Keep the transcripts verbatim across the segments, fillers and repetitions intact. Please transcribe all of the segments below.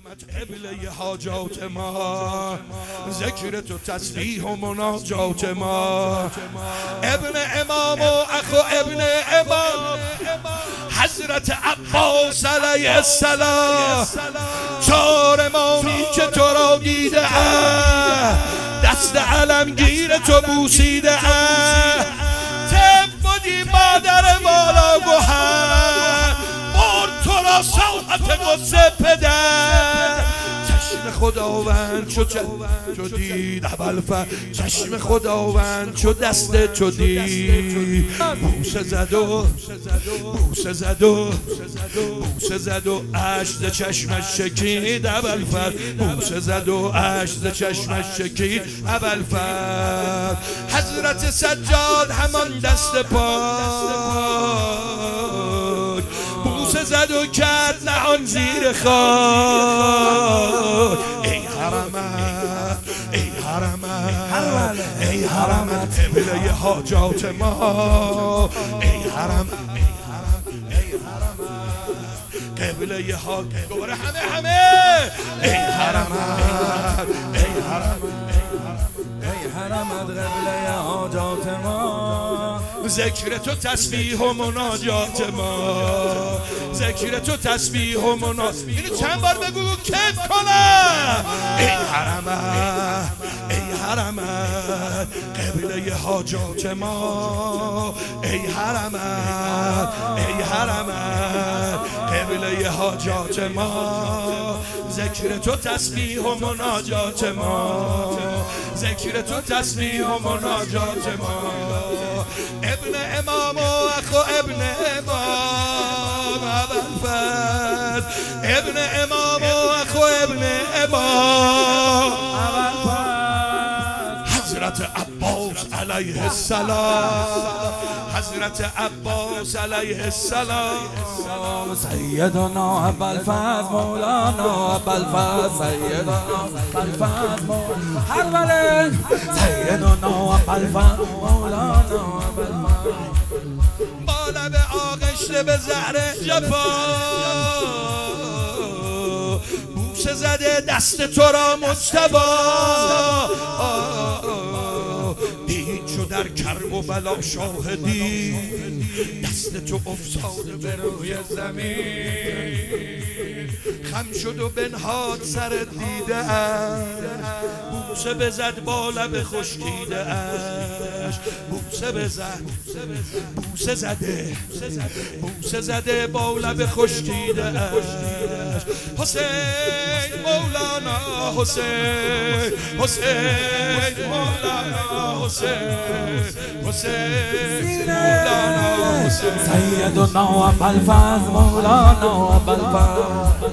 قبله حاجات ما، ذکر تو تسبیح و مناجات ما. ابن امام و اخو ابن امام حضرت عباس علیه السلام، چار امامی که تو را دیده دست علمگیر تو بوسیده طب بودی مادر بالا گوهر، برد تو را ساعت قدس پدر. چشم خداوند چو چو دید ابوالفضل، چشم خداوند چو دست چو دید، بوسه زد و بوسه زد و بوسه زد و اشک چشمش شکید ابوالفضل، بوسه زد و اشک چشمش شکید ابوالفضل. حضرت سجاد همان دست پاک بوسه زد و کرد نهان زیر خاک. ای حرمت ای حرمت ای حرمت قبله حاجات ما، ای حرم ای حرم قبله حاجات گوره همه همه ای حرمت ای حرمت ای حرمت قبله حاجات ما، ذکر تو تسبیح و مناجات ما، ذکر تو تسبیح و مناجات. اینو چند بار بگو کیف کنم. ای حرمت ای حرمت قبله حاجات ما، ای حرمت ای حرمت قبله حاجات ما، ذکر تو تسبیح و مناجات ما، ذکر تو تسبیح و مناجات ما. ابن امام و اخو ابن امام ابوالفضل، ابن امام و اخو ابن امام ابوالفضل. حضرت عباس علیه السلام، حضرت عباس علیه السلام، سیدنا ابوالفضل مولانا ابوالفضل، سیدنا ابوالفضل مولانا هر ولی، سیدنا ابوالفضل مولانا ابوالفضل. با لب آغشته به زهر جفا بوسه زده دست تو را مجتبی، دید چو در کرب و بلا شاهدی دست تو افتاده به روی زمین، خم شد و بنهاد سر دیده اش، بوسه بزد با لب خشکیده اش، بوسه بزد بوسه زده بوسه زده با لب خشکیده اش. حسین مولانا حسین حسین مولانا حسین حسین مولانا حسین، سیدنا ابوالفضل مولانا ابوالفضل.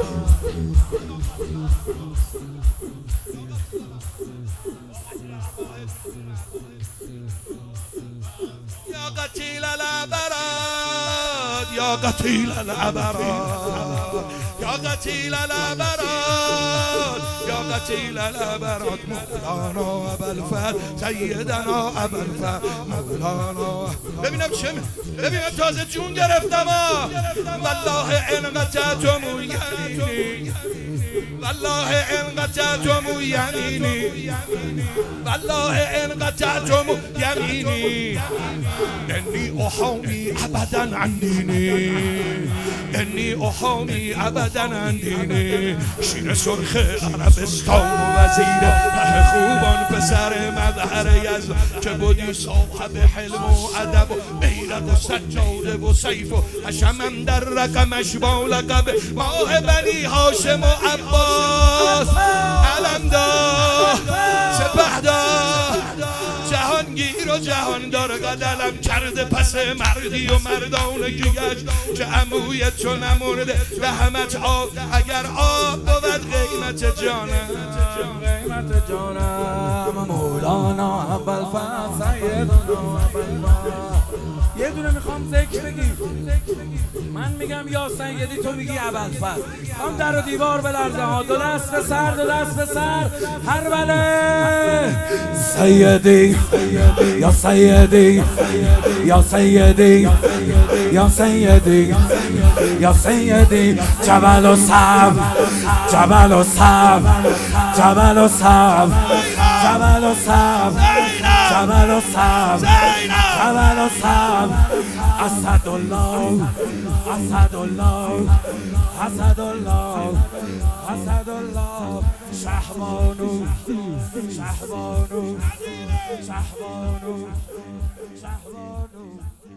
یا قتیل العبرات یا قتیل العبرات یا قتیل العبرات یا قتیل العبرات، مولانا ابوالفضل سیدنا ابوالفضل مولانا. ببینم چه ببینم تازه جون گرفتم والله ان قطعتم یمینی، والله ان قطعتم یمینی، والله ان قطعتم یمینی، انی احامی ابدا عن دینی، انی احامی ابدا عن دینی. شیر سرخ عربستان و وزیر ره خوبان پسر مظهر یزد، که بودی صاحب حلم و ادب و بیرق و سجاده و سیف و حشمم در رقمش با لقب ماه بنی هاشم و عباس، علمدار سپهدار جهانگیر و جهاندار، قدلم کرده پس مردی و مردانگی گشت، که عموی تو نمرده رحمت آب، اگر آب بود قیمت جانم، قیمت جانم مولانا ابوالفضل سیدنا ابوالفضل. یه دونه میخوام ذکر بگی، من میگم یا سیدی تو میگی ابوالفضل. هم در و دیوار بلرزه ها، دو دست به سر دو دست به سر هر بله. سیدی یا سیدی یا سیدی یا سیدی یا سیدی جبل و صعب جبل و صعب جبل و صعب جبل و صعب جبل و صعب جبل و صعب اسد الله اسد الله اسد الله اسد الله شهبانو شهبانو شهبانو شهبانو